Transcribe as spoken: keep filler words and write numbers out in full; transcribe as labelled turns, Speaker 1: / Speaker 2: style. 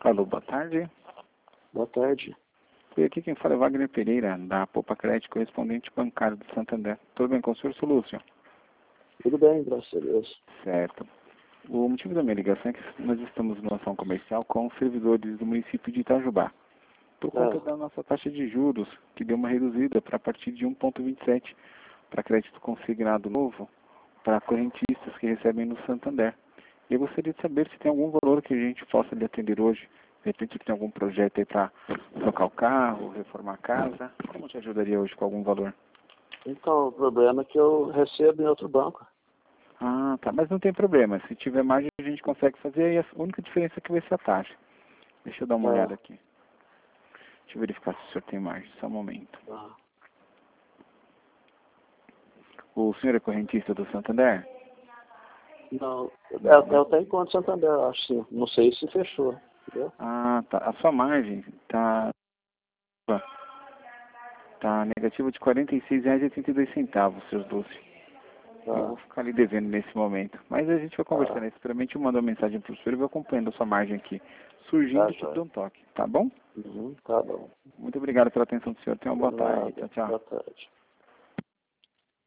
Speaker 1: Alô, boa tarde.
Speaker 2: Boa tarde.
Speaker 1: E aqui quem fala é Wagner Pereira, da Poupa Crédito, correspondente bancário do Santander. Tudo bem com o senhor, seu Lúcio?
Speaker 2: Tudo bem, graças a Deus.
Speaker 1: Certo. O motivo da minha ligação é que nós estamos numa ação comercial com os servidores do município de Itajubá. Por conta
Speaker 2: Ah,
Speaker 1: da nossa taxa de juros, que deu uma reduzida para a partir de um vírgula vinte e sete para crédito consignado novo para correntistas que recebem no Santander. E eu gostaria de saber se tem algum valor que a gente possa lhe atender hoje. De repente tem algum projeto aí para trocar o carro, reformar a casa. Como te ajudaria hoje com algum valor?
Speaker 2: então, o problema é que eu recebo em outro banco.
Speaker 1: Ah, tá. Mas não tem problema. Se tiver margem, a gente consegue fazer. E a única diferença é que vai ser a taxa. Deixa eu dar uma
Speaker 2: Ah,
Speaker 1: olhada aqui. Deixa eu verificar se o senhor tem margem. Só um momento.
Speaker 2: ah.
Speaker 1: O senhor é correntista do Santander?
Speaker 2: Não,
Speaker 1: Não,
Speaker 2: eu,
Speaker 1: né?
Speaker 2: eu tenho conta Santander, acho sim. Não sei se fechou, entendeu?
Speaker 1: Ah, tá. A sua margem tá, tá negativa de quarenta e seis reais e oitenta e dois centavos, seus doces. Eu
Speaker 2: Ah,
Speaker 1: vou ficar ali devendo nesse momento. Mas a gente vai conversar,
Speaker 2: ah,
Speaker 1: né? Futuramente eu mando uma mensagem pro senhor e vou acompanhando a sua margem aqui.
Speaker 2: tá,
Speaker 1: Surgindo, eu te
Speaker 2: joia.
Speaker 1: dou um toque, tá bom?
Speaker 2: Uhum, tá bom.
Speaker 1: Muito obrigado pela atenção do senhor. Tenha uma boa tarde.
Speaker 2: Nada.
Speaker 1: Tchau, tchau.
Speaker 2: Boa tarde.